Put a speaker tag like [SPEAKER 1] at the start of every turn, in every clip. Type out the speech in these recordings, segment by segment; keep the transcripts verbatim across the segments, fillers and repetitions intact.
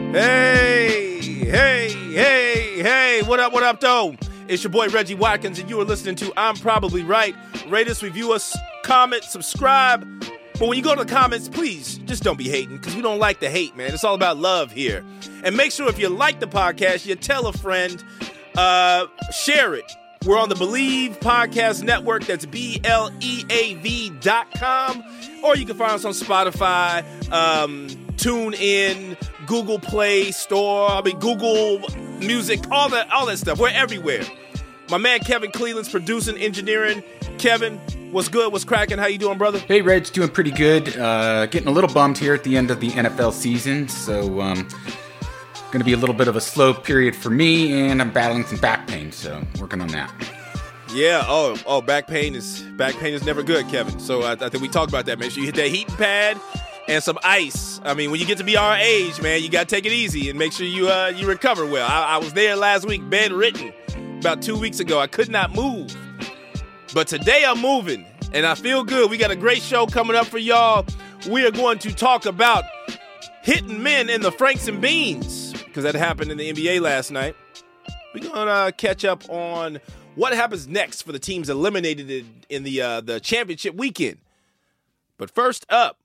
[SPEAKER 1] Hey, hey, hey, hey, what up, what up, though? It's your boy Reggie Watkins, and you are listening to I'm Probably Right. Rate us, review us, comment, subscribe. But when you go to the comments, please, just don't be hating, because we don't like the hate, man. It's all about love here. And make sure if you like the podcast, you tell a friend, uh, share it. We're on the Believe Podcast Network. That's B L E A V dot com. Or you can find us on Spotify, um, TuneIn, Google Play Store, I mean, Google Music, all that, all that stuff. We're everywhere. My man Kevin Cleveland's producing, engineering. Kevin, what's good? What's cracking? How you doing, brother?
[SPEAKER 2] Hey, Reg, doing pretty good. Uh, getting a little bummed here at the end of the N F L season, so um, going to be a little bit of a slow period for me, and I'm battling some back pain, so working on that.
[SPEAKER 1] Yeah. Oh, oh, back pain is back pain is never good, Kevin. So I, I think we talked about that. Make sure you hit that heating pad and some ice. I mean, when you get to be our age, man, you got to take it easy and make sure you uh, you recover well. I, I was there last week, bedridden, about two weeks ago. I could not move. But today I'm moving, and I feel good. We got a great show coming up for y'all. We are going to talk about hitting men in the Franks and Beans, because that happened in the N B A last night. We're going to uh, catch up on what happens next for the teams eliminated in, in the uh, the championship weekend. But first up,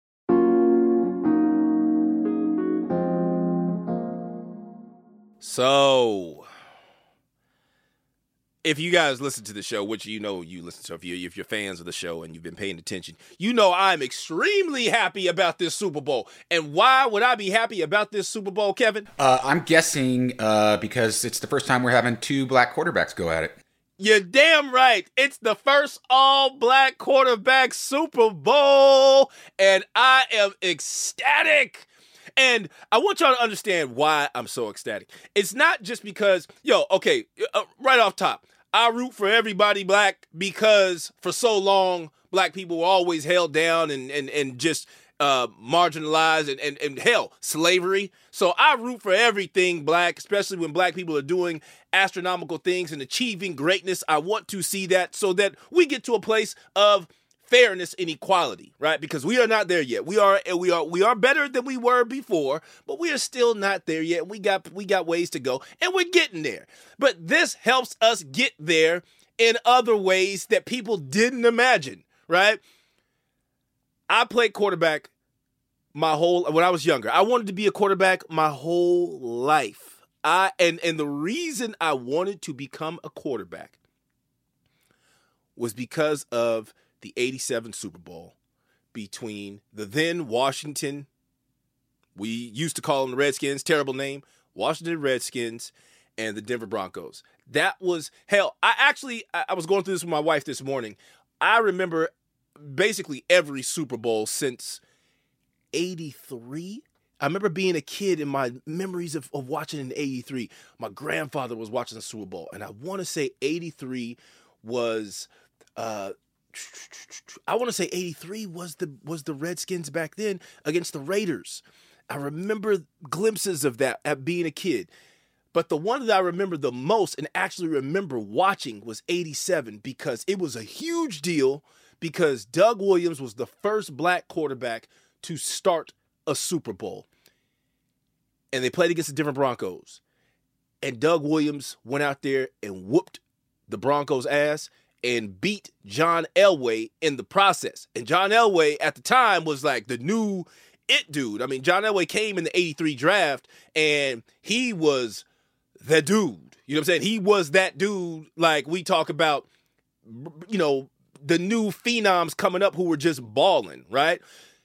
[SPEAKER 1] so if you guys listen to the show, which you know you listen to, if, you, if you're fans of the show and you've been paying attention, you know I'm extremely happy about this Super Bowl. And why would I be happy about this Super Bowl, Kevin?
[SPEAKER 2] Uh, I'm guessing uh, because it's the first time we're having two black quarterbacks go at it.
[SPEAKER 1] You're damn right. It's the first all-black quarterback Super Bowl, and I am ecstatic. And I want y'all to understand why I'm so ecstatic. It's not just because, yo, okay, uh, right off top, I root for everybody black because for so long, black people were always held down and and, and just uh, marginalized and, and, and, hell, slavery. So I root for everything black, especially when black people are doing astronomical things and achieving greatness. I want to see that so that we get to a place of fairness and equality, right? Because we are not there yet. We are we are we are better than we were before, but we are still not there yet. We got we got ways to go, and we're getting there. But this helps us get there in other ways that people didn't imagine, right? I played quarterback my whole when I was younger. I wanted to be a quarterback my whole life. I and and the reason I wanted to become a quarterback was because of the eighty-seven Super Bowl between the then Washington, we used to call them the Redskins, terrible name, Washington Redskins, and the Denver Broncos. That was, hell, I actually, I was going through this with my wife this morning. I remember basically every Super Bowl since eighty-three. I remember being a kid in my memories of, of watching in eighty-three. My grandfather was watching the Super Bowl, and I want to say eighty-three was, uh, I want to say eighty-three was the was the Redskins back then against the Raiders. I remember glimpses of that at being a kid. But the one that I remember the most and actually remember watching was eighty-seven, because it was a huge deal, because Doug Williams was the first black quarterback to start a Super Bowl. And they played against the Denver Broncos. And Doug Williams went out there and whooped the Broncos' ass and beat John Elway in the process. And John Elway at the time was like the new it dude. I mean, John Elway came in the eighty-three draft, and he was the dude. You know what I'm saying? He was that dude, like we talk about, you know, the new phenoms coming up who were just balling, right?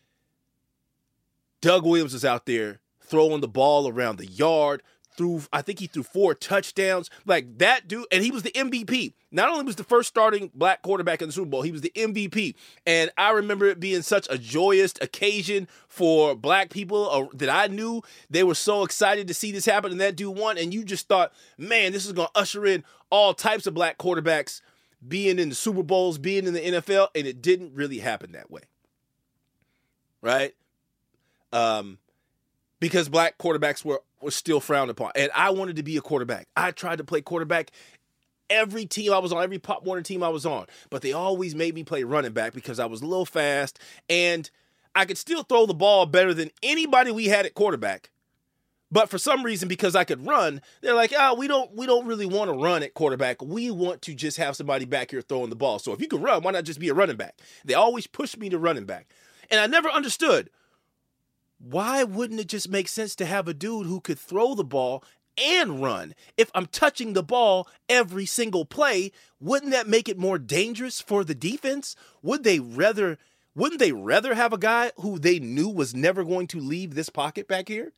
[SPEAKER 1] Doug Williams was out there throwing the ball around the yard, threw, I think he threw four touchdowns. Like that dude, and he was the M V P. Not only was the first starting black quarterback in the Super Bowl, he was the M V P. And I remember it being such a joyous occasion for black people uh, that I knew. They were so excited to see this happen, and that dude won. And you just thought, man, this is going to usher in all types of black quarterbacks being in the Super Bowls, being in the N F L, and it didn't really happen that way. Right? Um, because black quarterbacks were, were still frowned upon. And I wanted to be a quarterback. I tried to play quarterback every team I was on, every Pop Warner team I was on. But they always made me play running back because I was a little fast. And I could still throw the ball better than anybody we had at quarterback. But for some reason, because I could run, they're like, oh, we don't we don't really want to run at quarterback. We want to just have somebody back here throwing the ball. So if you could run, why not just be a running back? They always pushed me to running back. And I never understood, why wouldn't it just make sense to have a dude who could throw the ball and run? If I'm touching the ball every single play, wouldn't that make it more dangerous for the defense? Would they rather, wouldn't they rather have a guy who they knew was never going to leave this pocket back here?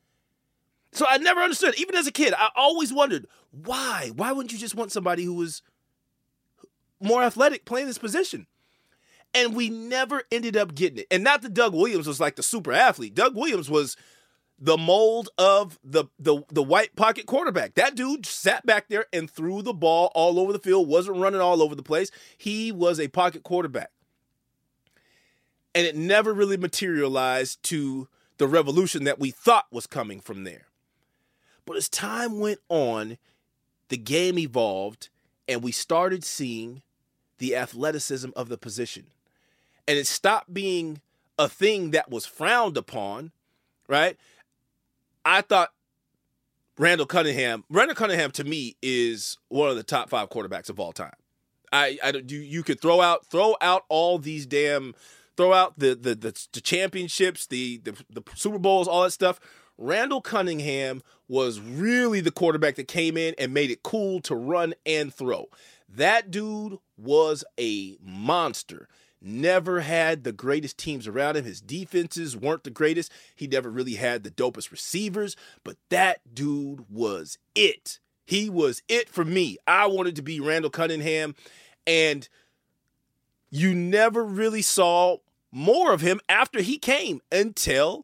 [SPEAKER 1] So I never understood. Even as a kid, I always wondered, why? Why wouldn't you just want somebody who was more athletic playing this position? And we never ended up getting it. And not that Doug Williams was like the super athlete. Doug Williams was the mold of the, the, the white pocket quarterback. That dude sat back there and threw the ball all over the field, wasn't running all over the place. He was a pocket quarterback. And it never really materialized to the revolution that we thought was coming from there. But as time went on, the game evolved, and we started seeing the athleticism of the position. And it stopped being a thing that was frowned upon, right? I thought Randall Cunningham, Randall Cunningham to me is one of the top five quarterbacks of all time. I, I you, you could throw out throw out all these damn, throw out the the the, the championships, the, the the Super Bowls, all that stuff. Randall Cunningham was really the quarterback that came in and made it cool to run and throw. That dude was a monster. Never had the greatest teams around him. His defenses weren't the greatest. He never really had the dopest receivers, but that dude was it. He was it for me. I wanted to be Randall Cunningham, and you never really saw more of him after he came until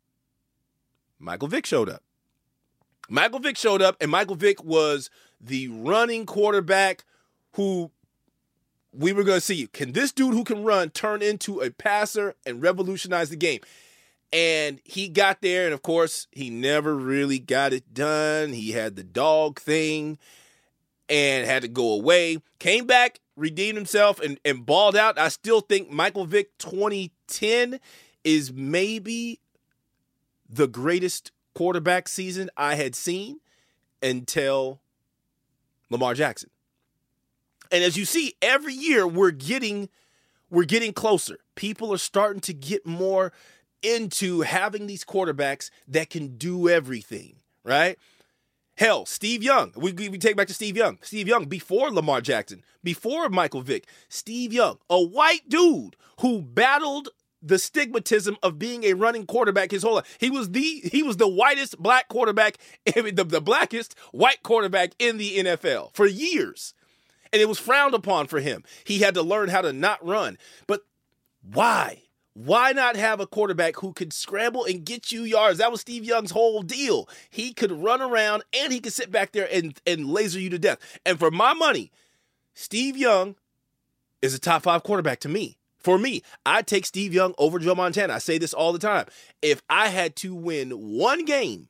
[SPEAKER 1] Michael Vick showed up. Michael Vick showed up, and Michael Vick was the running quarterback who we were going to see. Can this dude who can run turn into a passer and revolutionize the game? And he got there, and of course, he never really got it done. He had the dog thing and had to go away. Came back, redeemed himself, and, and balled out. I still think Michael Vick twenty ten is maybe the greatest quarterback season I had seen until Lamar Jackson. And as you see, every year we're getting we're getting closer. People are starting to get more into having these quarterbacks that can do everything, right? Hell, Steve Young. We, we take back to Steve Young. Steve Young before Lamar Jackson, before Michael Vick. Steve Young, a white dude who battled the stigmatism of being a running quarterback his whole life. He was the he was the whitest black quarterback, the, the blackest white quarterback in the N F L for years. And it was frowned upon for him. He had to learn how to not run. But why? Why not have a quarterback who could scramble and get you yards? That was Steve Young's whole deal. He could run around and he could sit back there and, and laser you to death. And for my money, Steve Young is a top five quarterback to me. For me, I'd take Steve Young over Joe Montana. I say this all the time. If I had to win one game,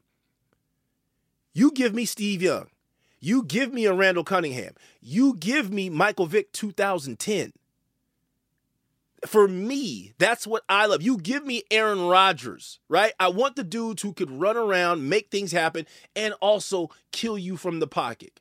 [SPEAKER 1] you give me Steve Young. You give me a Randall Cunningham. You give me Michael Vick two thousand ten. For me, that's what I love. You give me Aaron Rodgers, right? I want the dudes who could run around, make things happen, and also kill you from the pocket.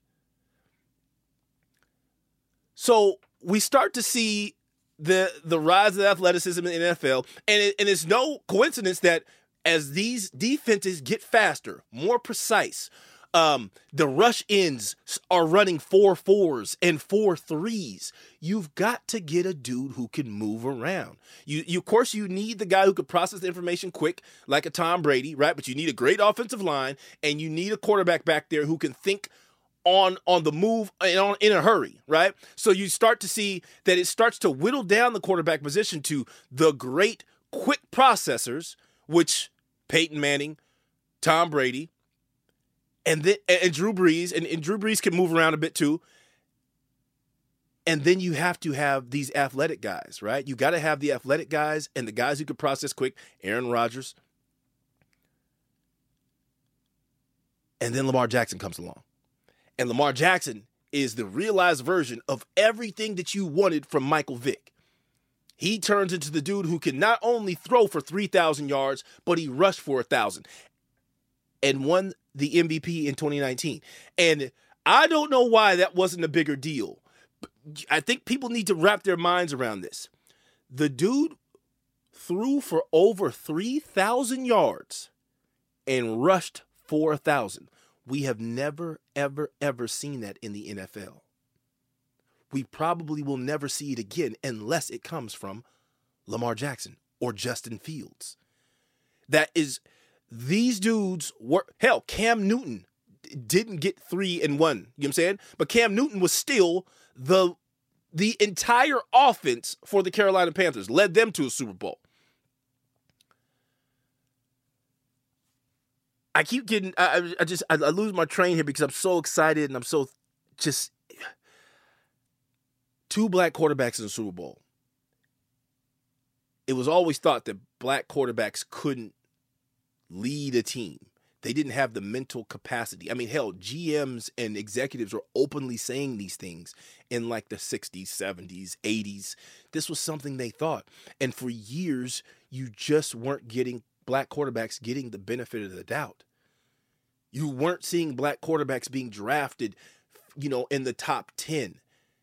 [SPEAKER 1] So we start to see the the rise of athleticism in the N F L, and, it, and it's no coincidence that as these defenses get faster, more precise, Um, the rush ends are running four fours and four threes. You've got to get a dude who can move around. You, you, of course, you need the guy who can process the information quick, like a Tom Brady, right? But you need a great offensive line, and you need a quarterback back there who can think on on the move and on in a hurry, right? So you start to see that it starts to whittle down the quarterback position to the great quick processors, which Peyton Manning, Tom Brady, And then and Drew Brees, and, and Drew Brees can move around a bit too. And then you have to have these athletic guys, right? You got to have the athletic guys and the guys who can process quick. Aaron Rodgers. And then Lamar Jackson comes along. And Lamar Jackson is the realized version of everything that you wanted from Michael Vick. He turns into the dude who can not only throw for three thousand yards, but he rushed for one thousand. and won the M V P in twenty nineteen. And I don't know why that wasn't a bigger deal. I think people need to wrap their minds around this. The dude threw for over three thousand yards and rushed four thousand. We have never, ever, ever seen that in the N F L. We probably will never see it again unless it comes from Lamar Jackson or Justin Fields. That is, these dudes were, hell, Cam Newton didn't get three and one. You know what I'm saying? But Cam Newton was still the, the entire offense for the Carolina Panthers, led them to a Super Bowl. I keep getting, I, I just, I, I lose my train here because I'm so excited and I'm so just, two black quarterbacks in the Super Bowl. It was always thought that black quarterbacks couldn't lead a team. They didn't have the mental capacity. I mean, hell, G Ms and executives were openly saying these things in like the sixties, seventies, eighties. This was something they thought. And for years, you just weren't getting black quarterbacks getting the benefit of the doubt. You weren't seeing black quarterbacks being drafted, you know, in the top ten.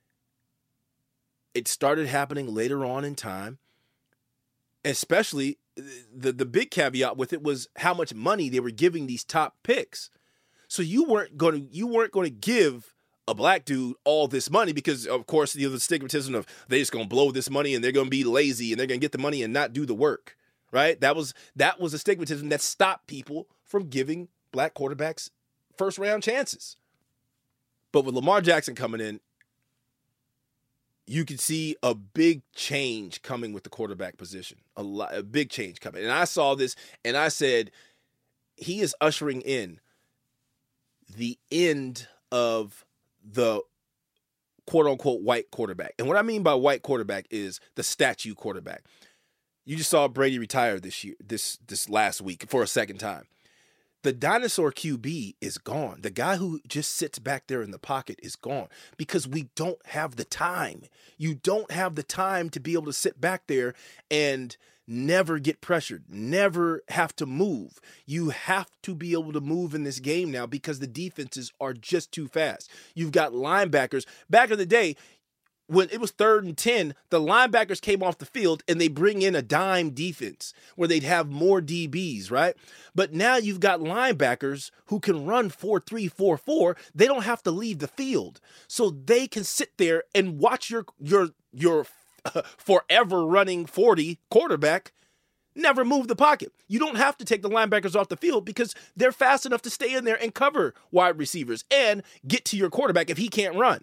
[SPEAKER 1] It started happening later on in time, especially the, the big caveat with it was how much money they were giving these top picks. So you weren't going to you weren't going to give a black dude all this money because, of course, you know, the stigmatism of they're just going to blow this money and they're going to be lazy and they're going to get the money and not do the work, right? That was that was a stigmatism that stopped people from giving black quarterbacks first round chances. But with Lamar Jackson coming in, you could see a big change coming with the quarterback position, a, lot, a big change coming. And I saw this and I said, he is ushering in the end of the quote unquote white quarterback. And what I mean by white quarterback is the statue quarterback. You just saw Brady retire this year, this, this last week for a second time. The dinosaur Q B is gone. The guy who just sits back there in the pocket is gone because we don't have the time. You don't have the time to be able to sit back there and never get pressured, never have to move. You have to be able to move in this game now because the defenses are just too fast. You've got linebackers. Back in the day, when it was third and ten, the linebackers came off the field and they bring in a dime defense where they'd have more D Bs, right? But now you've got linebackers who can run four three, four four. They don't have to leave the field. So they can sit there and watch your your your uh, forever running forty quarterback never move the pocket. You don't have to take the linebackers off the field because they're fast enough to stay in there and cover wide receivers and get to your quarterback if he can't run.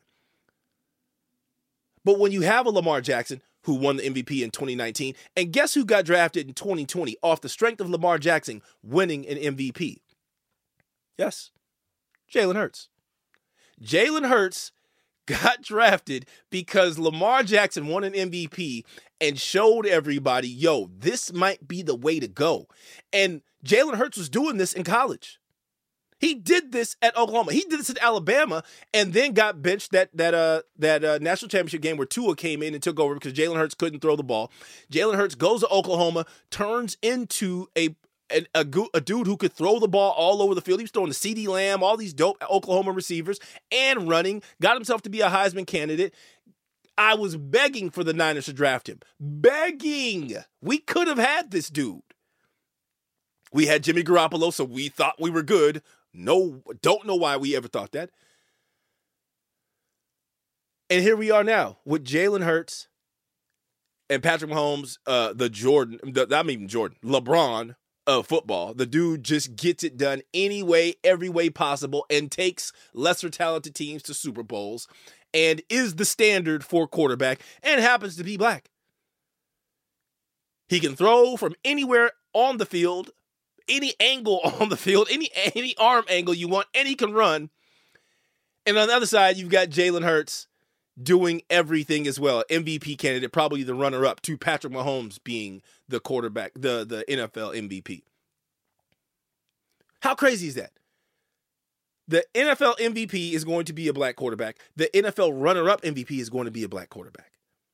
[SPEAKER 1] But when you have a Lamar Jackson who won the M V P in twenty nineteen, and guess who got drafted in twenty twenty off the strength of Lamar Jackson winning an M V P? Yes, Jalen Hurts. Jalen Hurts got drafted because Lamar Jackson won an M V P and showed everybody, yo, this might be the way to go. And Jalen Hurts was doing this in college. He did this at Oklahoma. He did this at Alabama and then got benched that that uh that uh, national championship game where Tua came in and took over because Jalen Hurts couldn't throw the ball. Jalen Hurts goes to Oklahoma, turns into a, a, a, a dude who could throw the ball all over the field. He was throwing the CeeDee Lamb, all these dope Oklahoma receivers, and running. Got himself to be a Heisman candidate. I was begging for the Niners to draft him. Begging. We could have had this dude. We had Jimmy Garoppolo, so we thought we were good. No, don't know why we ever thought that. And here we are now with Jalen Hurts and Patrick Mahomes, uh, the Jordan, the, not even Jordan, LeBron of football. The dude just gets it done any way, every way possible, and takes lesser talented teams to Super Bowls and is the standard for quarterback and happens to be black. He can throw from anywhere on the field, any angle on the field, any any arm angle you want, and he can run. And on the other side, you've got Jalen Hurts doing everything as well. M V P candidate, probably the runner-up to Patrick Mahomes being the quarterback, the, the N F L M V P. How crazy is that? The N F L M V P is going to be a black quarterback. The N F L runner-up M V P is going to be a black quarterback.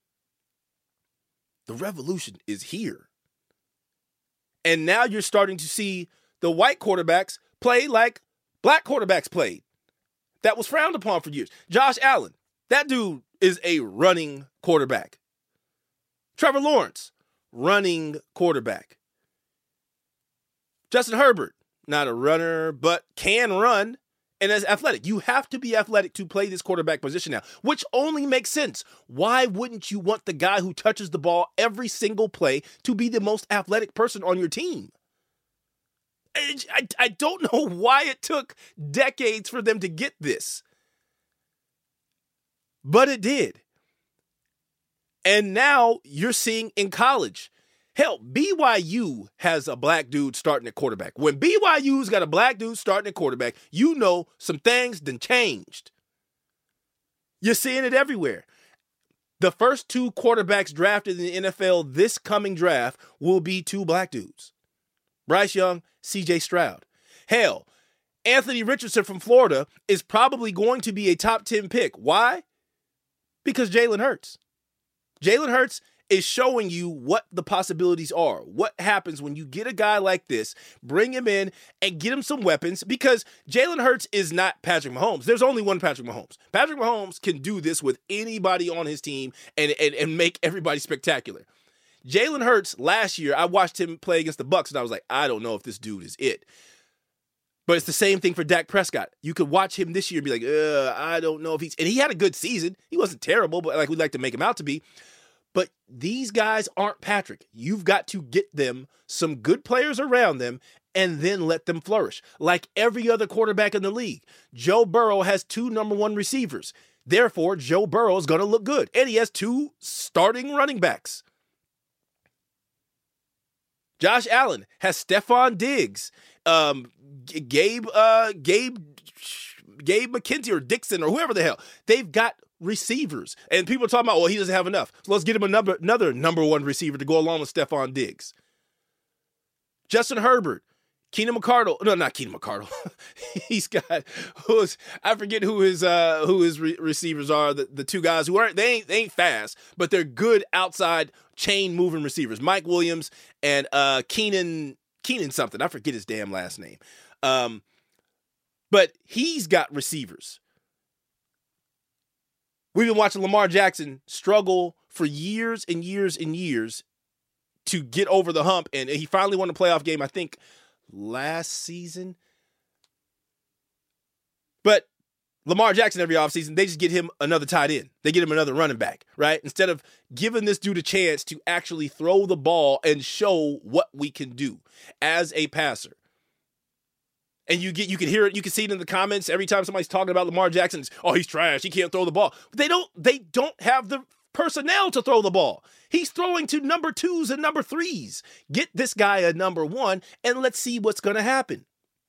[SPEAKER 1] The revolution is here. And now you're starting to see the white quarterbacks play like black quarterbacks played. That was frowned upon for years. Josh Allen, that dude is a running quarterback. Trevor Lawrence, running quarterback. Justin Herbert, not a runner, but can run and is athletic. You have to be athletic to play this quarterback position now, which only makes sense. Why wouldn't you want the guy who touches the ball every single play to be the most athletic person on your team? I, I, I don't know why it took decades for them to get this, but it did. And now you're seeing in college, hell, B Y U has a black dude starting at quarterback. When B Y U's got a black dude starting at quarterback, you know some things done changed. You're seeing it everywhere. The first two quarterbacks drafted in the N F L this coming draft will be two black dudes. Bryce Young, C J Stroud. Hell, Anthony Richardson from Florida is probably going to be a top ten pick. Why? Because Jalen Hurts. Jalen Hurts is showing you what the possibilities are. What happens when you get a guy like this, bring him in and get him some weapons, because Jalen Hurts is not Patrick Mahomes. There's only one Patrick Mahomes. Patrick Mahomes can do this with anybody on his team and, and, and make everybody spectacular. Jalen Hurts, last year, I watched him play against the Bucks, and I was like, I don't know if this dude is it. But it's the same thing for Dak Prescott. You could watch him this year and be like, Ugh, I don't know if he's... And he had a good season. He wasn't terrible, but like we'd like to make him out to be. But these guys aren't Patrick. You've got to get them some good players around them and then let them flourish. Like every other quarterback in the league. Joe Burrow has two number one receivers. Therefore, Joe Burrow is going to look good. And he has two starting running backs. Josh Allen has Stephon Diggs, um, Gabe, uh, Gabe, Gabe McKenzie or Dixon or whoever the hell. They've got receivers, and people are talking about, well, he doesn't have enough. So let's get him another another number one receiver to go along with Stephon Diggs. Justin Herbert, Keenan McCardle. No, not Keenan McCardle. He's got who's I forget who his uh, who his re- receivers are. The, the two guys who aren't they ain't they ain't fast, but they're good outside chain moving receivers. Mike Williams and uh, Keenan Keenan something. I forget his damn last name. Um, but he's got receivers. We've been watching Lamar Jackson struggle for years and years and years to get over the hump, and he finally won a playoff game, I think, last season. But Lamar Jackson every offseason, they just get him another tight end. They get him another running back, right? Instead of giving this dude a chance to actually throw the ball and show what we can do as a passer. And you get you can hear it, you can see it in the comments every time somebody's talking about Lamar Jackson. Oh, he's trash. He can't throw the ball. But they don't they don't have the personnel to throw the ball. He's throwing to number twos and number threes. Get this guy a number one, and let's see what's going to happen.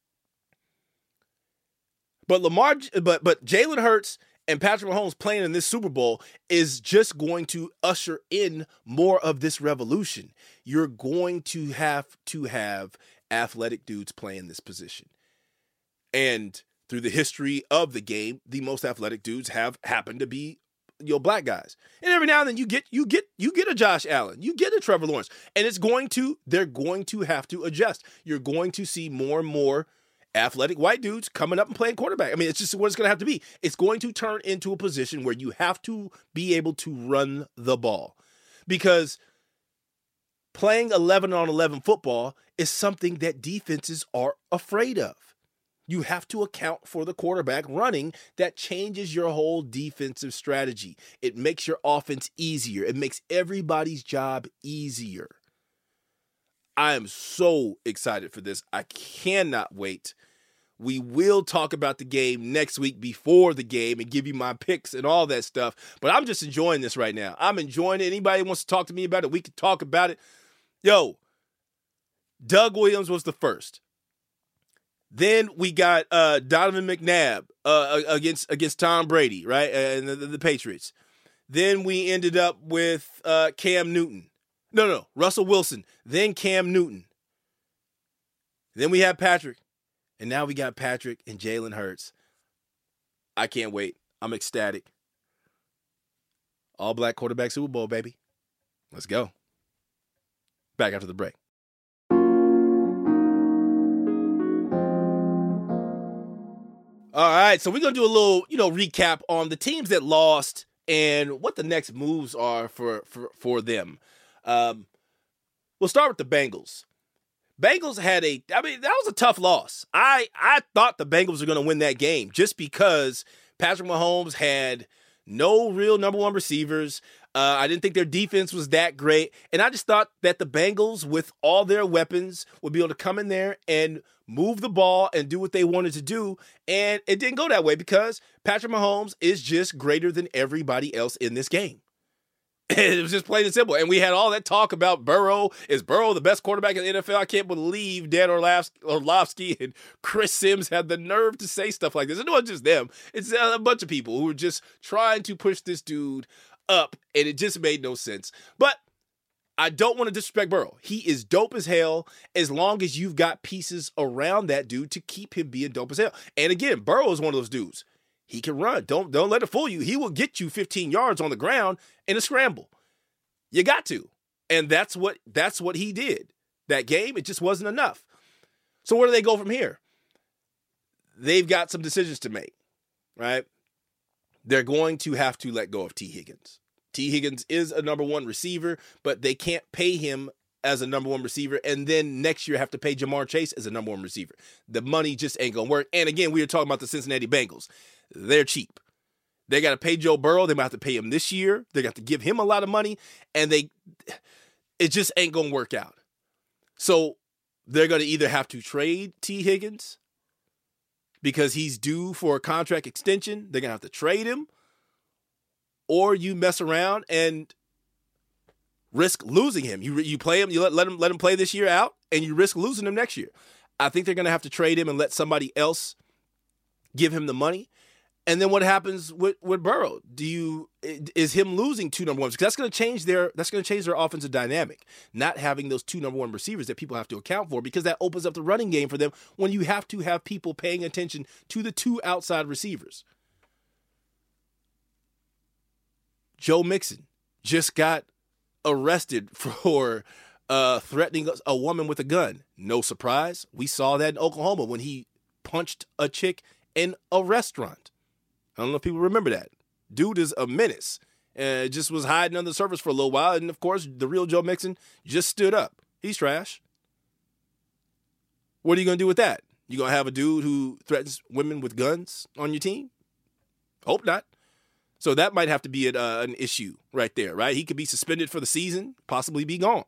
[SPEAKER 1] But Lamar, but but Jalen Hurts and Patrick Mahomes playing in this Super Bowl is just going to usher in more of this revolution. You're going to have to have athletic dudes playing this position. And through the history of the game, the most athletic dudes have happened to be, you know, black guys. And every now and then you get you get you get a Josh Allen, you get a Trevor Lawrence, and it's going to they're going to have to adjust. You're going to see more and more athletic white dudes coming up and playing quarterback. I mean, it's just what it's going to have to be. It's going to turn into a position where you have to be able to run the ball, because playing eleven on eleven football is something that defenses are afraid of. You have to account for the quarterback running. That changes your whole defensive strategy. It makes your offense easier. It makes everybody's job easier. I am so excited for this. I cannot wait. We will talk about the game next week before the game and give you my picks and all that stuff. But I'm just enjoying this right now. I'm enjoying it. Anybody wants to talk to me about it, we can talk about it. Yo, Doug Williams was the first. Then we got uh, Donovan McNabb uh, against against Tom Brady, right, and the, the Patriots. Then we ended up with uh, Cam Newton. No, no, Russell Wilson. Then Cam Newton. Then we had Patrick. And now we got Patrick and Jalen Hurts. I can't wait. I'm ecstatic. All black quarterback Super Bowl, baby. Let's go. Back after the break. All right, so we're going to do a little, you know, recap on the teams that lost and what the next moves are for, for, for them. Um, we'll start with the Bengals. Bengals had a, I mean, that was a tough loss. I, I thought the Bengals were going to win that game just because Patrick Mahomes had no real number one receivers. Uh, I didn't think their defense was that great. And I just thought that the Bengals, with all their weapons, would be able to come in there and move the ball and do what they wanted to do. And it didn't go that way because Patrick Mahomes is just greater than everybody else in this game. It was just plain and simple. And we had all that talk about Burrow. Is Burrow the best quarterback in the N F L? I can't believe Dan Orlovsky and Chris Sims had the nerve to say stuff like this. It wasn't just them. It's a bunch of people who were just trying to push this dude up, and it just made no sense. But I don't want to disrespect Burrow. He is dope as hell as long as you've got pieces around that dude to keep him being dope as hell. And again, Burrow is one of those dudes. He can run. Don't, don't let it fool you. He will get you fifteen yards on the ground in a scramble. You got to. And that's what that's what he did. That game, it just wasn't enough. So where do they go from here? They've got some decisions to make, right? They're going to have to let go of T. Higgins. T. Higgins is a number one receiver, but they can't pay him as a number one receiver, and then next year have to pay Jamar Chase as a number one receiver. The money just ain't going to work. And again, we were talking about the Cincinnati Bengals. They're cheap. They got to pay Joe Burrow. They might have to pay him this year. They got to give him a lot of money, and they, it just ain't going to work out. So they're going to either have to trade T. Higgins because he's due for a contract extension. They're going to have to trade him, or you mess around and risk losing him. You you play him, you let, let him let him play this year out, and you risk losing him next year. I think they're going to have to trade him and let somebody else give him the money. And then what happens with, with Burrow? Do you is him losing two number ones? Because that's going to change their that's going to change their offensive dynamic. Not having those two number one receivers that people have to account for, because that opens up the running game for them when you have to have people paying attention to the two outside receivers. Joe Mixon just got arrested for uh, threatening a woman with a gun. No surprise. We saw that in Oklahoma when he punched a chick in a restaurant. I don't know if people remember that. Dude is a menace. And just was hiding under the surface for a little while. And, of course, the real Joe Mixon just stood up. He's trash. What are you going to do with that? You going to have a dude who threatens women with guns on your team? Hope not. So that might have to be an, uh, an issue right there, right? He could be suspended for the season, possibly be gone.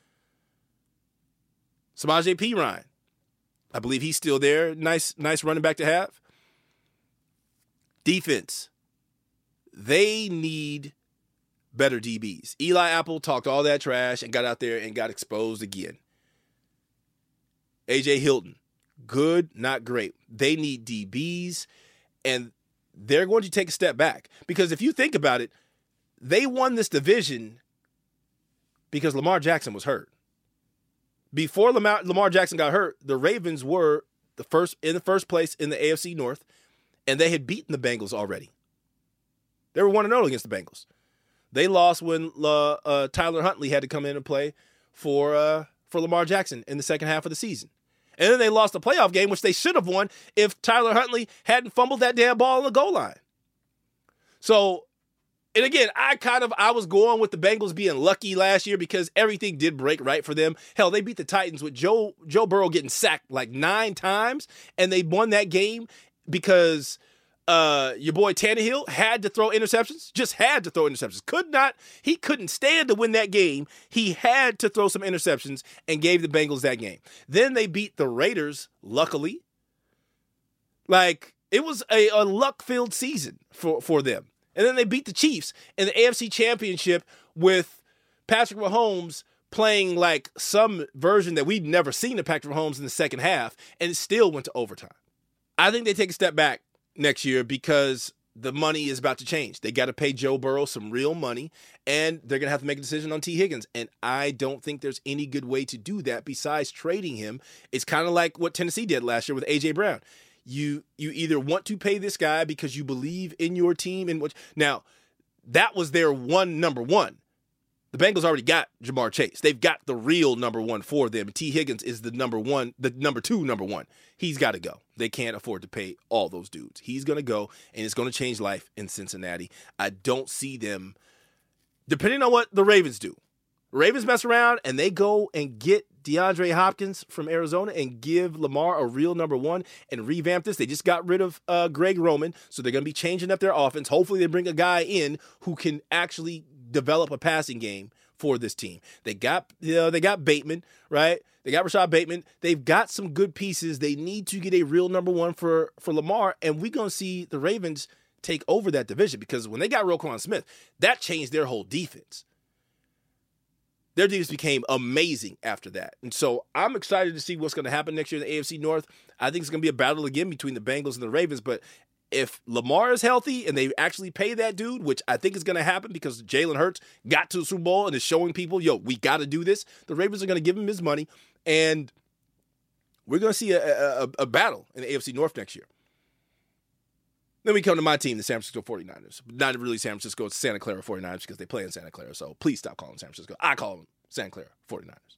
[SPEAKER 1] Samaje Perine, I believe he's still there. Nice, nice running back to have. Defense. They need better D Bs. Eli Apple talked all that trash and got out there and got exposed again. A J Hilton, good, not great. They need D Bs, and they're going to take a step back. Because if you think about it, they won this division because Lamar Jackson was hurt. Before Lamar, Lamar Jackson got hurt, the Ravens were the first in the first place in the A F C North, and they had beaten the Bengals already. They were one and oh against the Bengals. They lost when uh, uh, Tyler Huntley had to come in and play for uh, for Lamar Jackson in the second half of the season. And then they lost the playoff game, which they should have won if Tyler Huntley hadn't fumbled that damn ball on the goal line. So, and again, I kind of, I was going with the Bengals being lucky last year because everything did break right for them. Hell, they beat the Titans with Joe, Joe Burrow getting sacked like nine times, and they won that game because uh, your boy Tannehill had to throw interceptions, just had to throw interceptions. Could not, he couldn't stand to win that game. He had to throw some interceptions and gave the Bengals that game. Then they beat the Raiders, luckily. Like, it was a, a luck-filled season for, for them. And then they beat the Chiefs in the A F C Championship with Patrick Mahomes playing like some version that we'd never seen of Patrick Mahomes in the second half, and it still went to overtime. I think they take a step back next year because the money is about to change. They got to pay Joe Burrow some real money, and they're going to have to make a decision on T. Higgins. And I don't think there's any good way to do that besides trading him. It's kind of like what Tennessee did last year with A J Brown. You you either want to pay this guy because you believe in your team and what. Now, that was their one number one. The Bengals already got Jamar Chase. They've got the real number one for them. T. Higgins is the number one, the number two number one. He's got to go. They can't afford to pay all those dudes. He's going to go, and it's going to change life in Cincinnati. I don't see them, depending on what the Ravens do. Ravens mess around, and they go and get DeAndre Hopkins from Arizona and give Lamar a real number one and revamp this. They just got rid of uh, Greg Roman, so they're going to be changing up their offense. Hopefully they bring a guy in who can actually develop a passing game for this team. They got, you know, they got Bateman, right? They got Rashad Bateman. They've got some good pieces. They need to get a real number one for, for Lamar, and we're going to see the Ravens take over that division because when they got Roquan Smith, that changed their whole defense. Their defense became amazing after that. And so I'm excited to see what's going to happen next year in the A F C North. I think it's going to be a battle again between the Bengals and the Ravens, but if Lamar is healthy and they actually pay that dude, which I think is going to happen because Jalen Hurts got to the Super Bowl and is showing people, yo, we got to do this. The Ravens are going to give him his money, and we're going to see a, a, a battle in the A F C North next year. Then we come to my team, the San Francisco forty-niners. Not really San Francisco, it's Santa Clara forty-niners because they play in Santa Clara, so please stop calling them San Francisco. I call them Santa Clara forty-niners.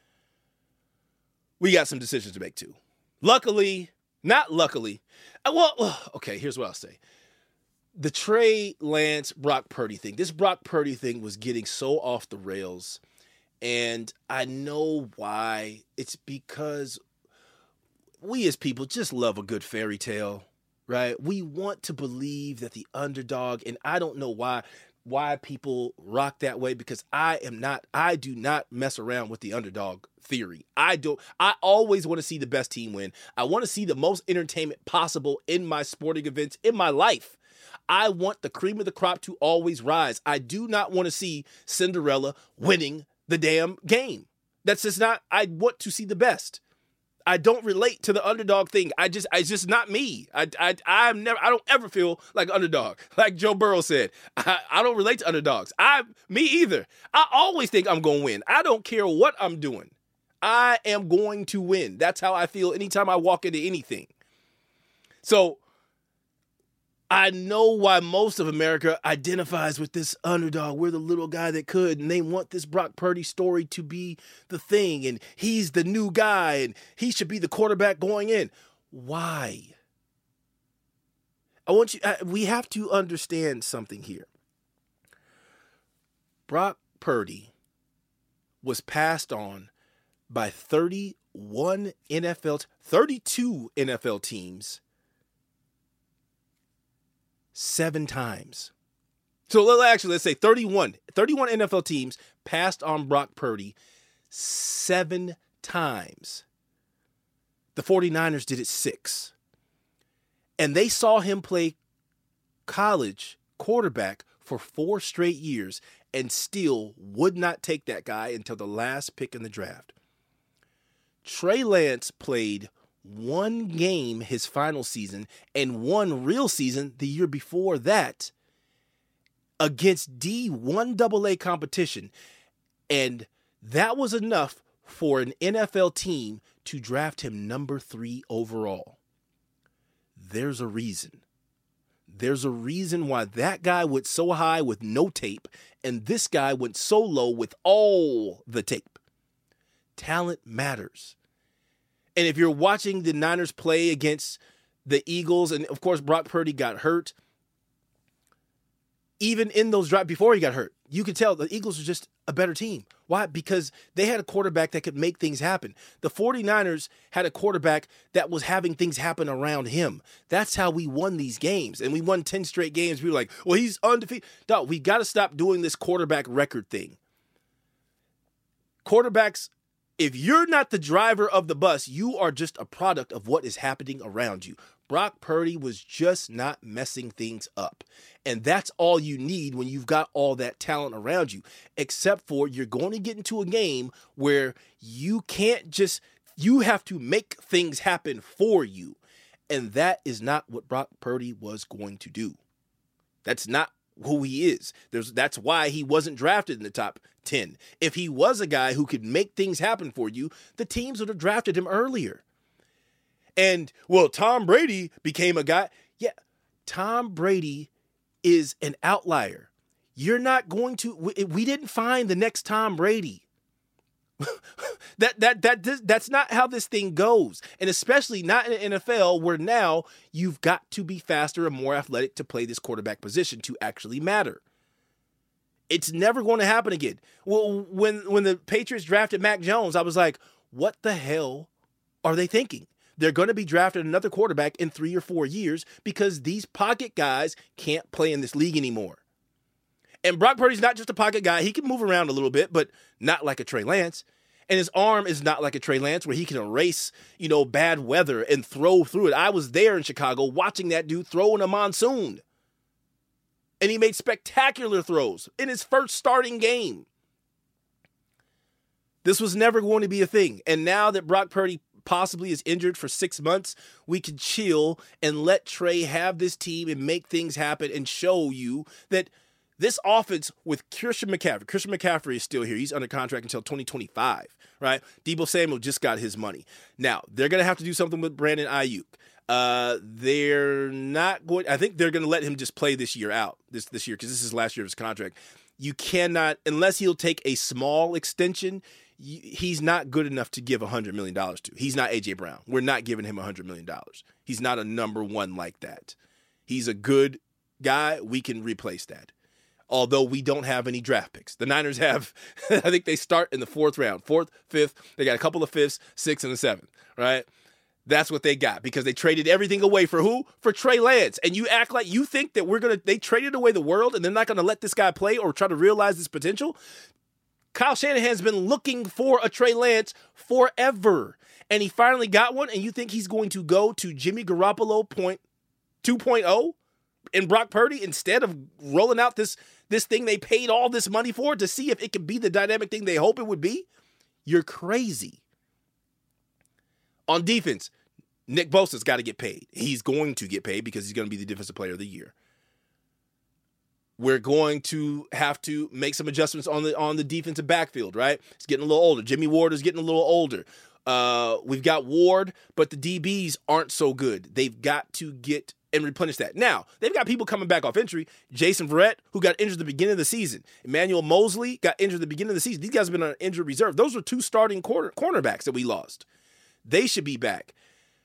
[SPEAKER 1] We got some decisions to make, too. Luckily, not luckily, well, okay, here's what I'll say. The Trey Lance, Brock Purdy thing. This Brock Purdy thing was getting so off the rails, and I know why. It's because we as people just love a good fairy tale, right? We want to believe that the underdog, and I don't know why why people rock that way, because I am not, I do not mess around with the underdog theory. I don't, I always want to see the best team win. I want to see the most entertainment possible in my sporting events, in my life. I want the cream of the crop to always rise. I do not want to see Cinderella winning the damn game. That's just not, I want to see the best. I don't relate to the underdog thing. I just, it's just not me. I, I, I'm never, I don't ever feel like an underdog. Like Joe Burrow said, I, I don't relate to underdogs. I, me either. I always think I'm going to win. I don't care what I'm doing. I am going to win. That's how I feel anytime I walk into anything. So I know why most of America identifies with this underdog. We're the little guy that could, and they want this Brock Purdy story to be the thing, and he's the new guy, and he should be the quarterback going in. Why? I want you, we have to understand something here. Brock Purdy was passed on by thirty-one N F L, thirty-two N F L teams seven times. So actually, let's say thirty-one. thirty-one N F L teams passed on Brock Purdy seven times. The forty-niners did it six. And they saw him play college quarterback for four straight years and still would not take that guy until the last pick in the draft. Trey Lance played one game his final season and one real season the year before that against D one double A competition. And that was enough for an N F L team to draft him number three overall. There's a reason. There's a reason why that guy went so high with no tape and this guy went so low with all the tape. Talent matters. And if you're watching the Niners play against the Eagles, and of course Brock Purdy got hurt, even in those drives before he got hurt, you could tell the Eagles were just a better team. Why? Because they had a quarterback that could make things happen. The forty-niners had a quarterback that was having things happen around him. That's how we won these games. And we won ten straight games. We were like, well, he's undefeated. No, we got to stop doing this quarterback record thing. Quarterbacks, if you're not the driver of the bus, you are just a product of what is happening around you. Brock Purdy was just not messing things up. And that's all you need when you've got all that talent around you, except for you're going to get into a game where you can't just, you have to make things happen for you. And that is not what Brock Purdy was going to do. That's not who he is. There's, that's why he wasn't drafted in the top ten. If he was a guy who could make things happen for you, the teams would have drafted him earlier. And, well, Tom Brady became a guy. Yeah, Tom Brady is an outlier. You're not going to, we, we didn't find the next Tom Brady. that, that, that, this, that's not how this thing goes. And especially not in the N F L where now you've got to be faster and more athletic to play this quarterback position to actually matter. It's never going to happen again. Well, when, when the Patriots drafted Mac Jones, I was like, what the hell are they thinking? They're going to be drafting another quarterback in three or four years because these pocket guys can't play in this league anymore. And Brock Purdy's not just a pocket guy. He can move around a little bit, but not like a Trey Lance. And his arm is not like a Trey Lance where he can erase, you know, bad weather and throw through it. I was there in Chicago watching that dude throw in a monsoon. And he made spectacular throws in his first starting game. This was never going to be a thing. And now that Brock Purdy possibly is injured for six months, we can chill and let Trey have this team and make things happen and show you that this offense with Christian McCaffrey, Christian McCaffrey is still here. He's under contract until twenty twenty-five, right? Deebo Samuel just got his money. Now, they're going to have to do something with Brandon Ayuk. Uh, they're not going, I think they're going to let him just play this year out, this, this year, because this is last year of his contract. You cannot, unless he'll take a small extension, you, he's not good enough to give one hundred million dollars to. He's not A J Brown. We're not giving him one hundred million dollars. He's not a number one like that. He's a good guy. We can replace that. Although we don't have any draft picks. The Niners have, I think they start in the fourth round. Fourth, fifth, they got a couple of fifths, sixth, and a seventh, right? That's what they got because they traded everything away for who? For Trey Lance. And you act like you think that we're going to, they traded away the world and they're not going to let this guy play or try to realize his potential? Kyle Shanahan's been looking for a Trey Lance forever. And he finally got one, and you think he's going to go to Jimmy Garoppolo point two point oh and Brock Purdy instead of rolling out this, this thing they paid all this money for to see if it could be the dynamic thing they hope it would be? You're crazy. On defense, Nick Bosa's got to get paid. He's going to get paid because he's going to be the defensive player of the year. We're going to have to make some adjustments on the on the defensive backfield, right? It's getting a little older. Jimmy Ward is getting a little older. Uh, we've got Ward, but the D Bs aren't so good. They've got to get and replenish that. Now, they've got people coming back off injury. Jason Verrett, who got injured at the beginning of the season. Emmanuel Mosley got injured at the beginning of the season. These guys have been on injured reserve. Those were two starting corner, cornerbacks that we lost. They should be back.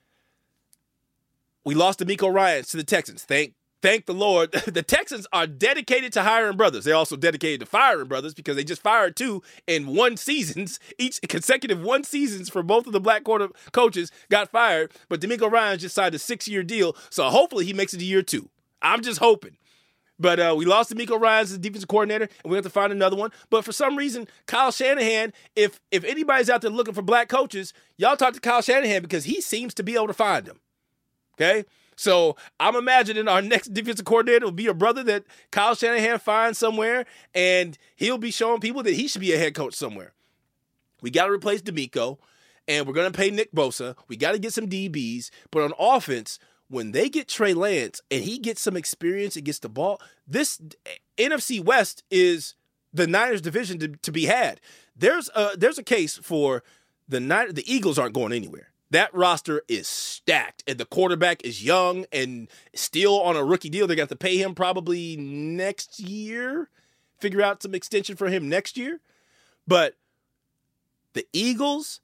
[SPEAKER 1] We lost DeMeco Ryans to the Texans. Thank thank the Lord. The Texans are dedicated to hiring brothers. They're also dedicated to firing brothers because they just fired two in one seasons. Each consecutive one seasons for both of the black quarter coaches got fired. But DeMeco Ryans just signed a six-year deal, so hopefully he makes it to year two. I'm just hoping. But uh, we lost DeMeco Ryans as defensive coordinator, and we have to find another one. But for some reason, Kyle Shanahan, if if anybody's out there looking for black coaches, y'all talk to Kyle Shanahan because he seems to be able to find them. Okay? So I'm imagining our next defensive coordinator will be a brother that Kyle Shanahan finds somewhere, and he'll be showing people that he should be a head coach somewhere. We got to replace DeMeco, and we're going to pay Nick Bosa. We got to get some D Bs. But on offense, when they get Trey Lance and he gets some experience and gets the ball, this N F C West is the Niners division to, to be had. There's a, there's a case for the Niners. The Eagles aren't going anywhere. That roster is stacked, and the quarterback is young and still on a rookie deal. They're going to have to pay him probably next year, figure out some extension for him next year. But the Eagles,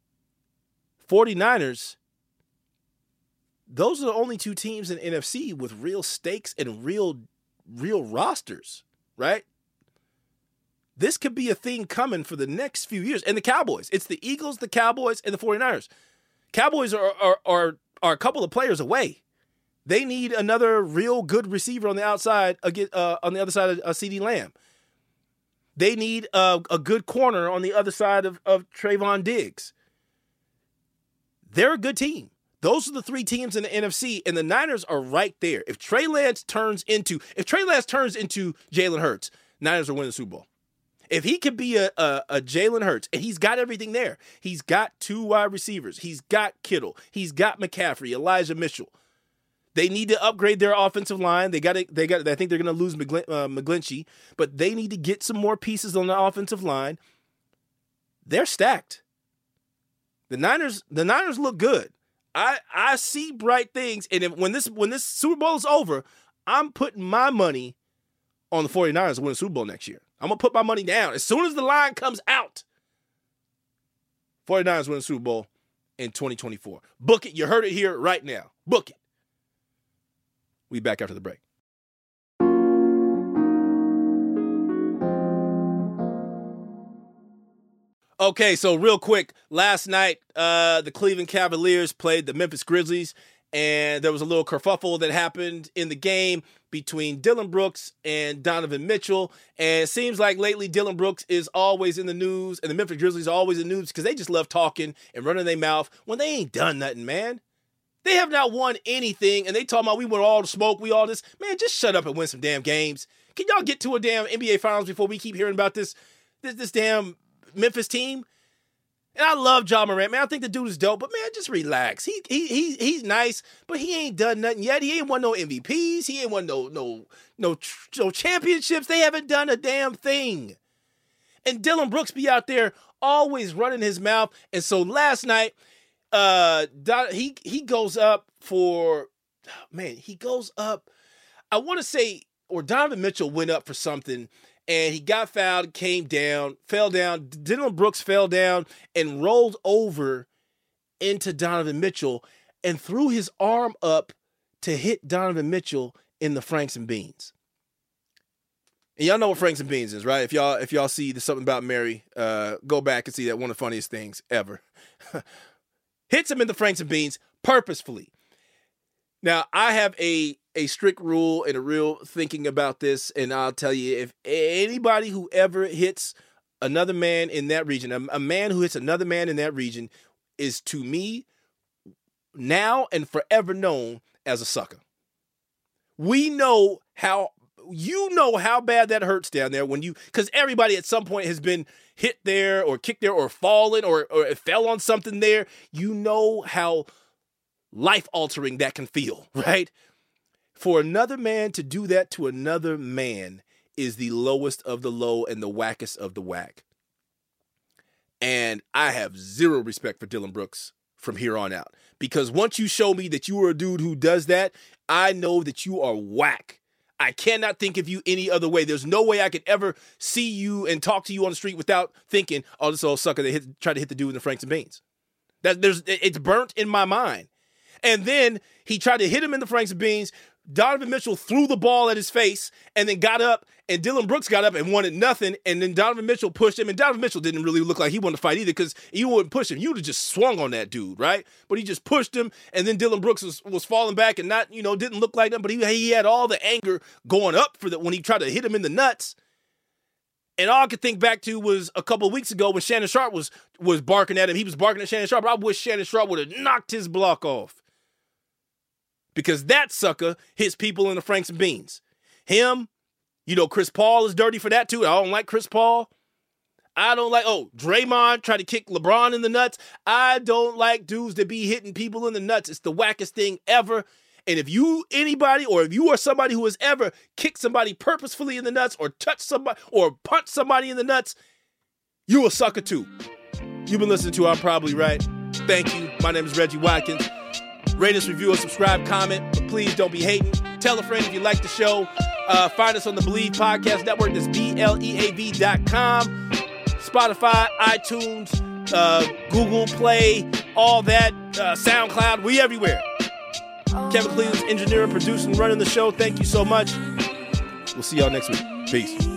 [SPEAKER 1] 49ers, those are the only two teams in the N F C with real stakes and real, real rosters, right? This could be a thing coming for the next few years. And the Cowboys. It's the Eagles, the Cowboys, and the 49ers. Cowboys are are are, are a couple of players away. They need another real good receiver on the outside, uh, on the other side of uh, CeeDee Lamb. They need a, a good corner on the other side of, of Trayvon Diggs. They're a good team. Those are the three teams in the N F C, and the Niners are right there. If Trey Lance turns into, if Trey Lance turns into Jalen Hurts, Niners are winning the Super Bowl. If he could be a, a, a Jalen Hurts, and he's got everything there. He's got two wide receivers. He's got Kittle. He's got McCaffrey, Elijah Mitchell. They need to upgrade their offensive line. They got to, they got. I think they're going to lose McGlin, uh, McGlinchey, but they need to get some more pieces on the offensive line. They're stacked. The Niners, the Niners look good. I, I see bright things, and if, when this when this Super Bowl is over, I'm putting my money on the 49ers to win the Super Bowl next year. I'm going to put my money down. As soon as the line comes out, 49ers win the Super Bowl in twenty twenty-four. Book it. You heard it here right now. Book it. We back after the break. Okay, so real quick, last night, uh, the Cleveland Cavaliers played the Memphis Grizzlies, and there was a little kerfuffle that happened in the game between Dillon Brooks and Donovan Mitchell, and it seems like lately Dillon Brooks is always in the news, and the Memphis Grizzlies are always in the news because they just love talking and running their mouth when they ain't done nothing, man. They have not won anything, and they talking about we want all the smoke, we all this. Man, just shut up and win some damn games. Can y'all get to a damn N B A Finals before we keep hearing about this, this, this damn Memphis team? And I love Ja Morant, man. I think the dude is dope, but man, just relax. He he he he's nice, but he ain't done nothing yet. He ain't won no M V Ps. He ain't won no no no no championships. They haven't done a damn thing. And Dillon Brooks be out there always running his mouth. And so last night, uh, Don, he he goes up for man. He goes up. I want to say, or Donovan Mitchell went up for something. And he got fouled, came down, fell down. Dillon Brooks fell down and rolled over into Donovan Mitchell and threw his arm up to hit Donovan Mitchell in the Franks and Beans. And y'all know what Franks and Beans is, right? If y'all if y'all see the Something About Mary, uh, go back and see that one of the funniest things ever. Hits him in the Franks and Beans purposefully. Now, I have a a strict rule and a real thinking about this, and I'll tell you, if anybody who ever hits another man in that region, a, a man who hits another man in that region is, to me, now and forever known as a sucker. We know how, you know how bad that hurts down there when you, because everybody at some point has been hit there or kicked there or fallen or, or fell on something there. You know how life-altering that can feel, right? For another man to do that to another man is the lowest of the low and the wackest of the whack. And I have zero respect for Dillon Brooks from here on out. Because once you show me that you are a dude who does that, I know that you are whack. I cannot think of you any other way. There's no way I could ever see you and talk to you on the street without thinking, oh, this old sucker that hit, tried to hit the dude in the Franks and Beans. That there's it's burnt in my mind. And then he tried to hit him in the Franks and Beans. Donovan Mitchell threw the ball at his face and then got up, and Dillon Brooks got up and wanted nothing, and then Donovan Mitchell pushed him, and Donovan Mitchell didn't really look like he wanted to fight either because you wouldn't push him. You would have just swung on that dude, right? But he just pushed him, and then Dillon Brooks was, was falling back and not, you know, didn't look like him, but he, he had all the anger going up for that when he tried to hit him in the nuts. And all I could think back to was a couple of weeks ago when Shannon Sharpe was, was barking at him. He was barking at Shannon Sharpe. I wish Shannon Sharpe would have knocked his block off. Because that sucker hits people in the Franks and Beans. Him, you know, Chris Paul is dirty for that too. I don't like Chris Paul. I don't like, oh, Draymond tried to kick LeBron in the nuts. I don't like dudes that be hitting people in the nuts. It's the wackest thing ever. And if you, anybody, or if you are somebody who has ever kicked somebody purposefully in the nuts or touched somebody or punched somebody in the nuts, you a sucker too. You've been listening to I'm Probably Right. Thank you. My name is Reggie Watkins. Rate us, review us, subscribe, comment, but please don't be hating. Tell a friend if you like the show. Uh, find us on the Believe Podcast Network. That's B L E A V dot com. Spotify, iTunes, uh, Google Play, all that, uh, SoundCloud. We everywhere. Kevin Cleveland's engineering, producing, running the show. Thank you so much. We'll see y'all next week. Peace.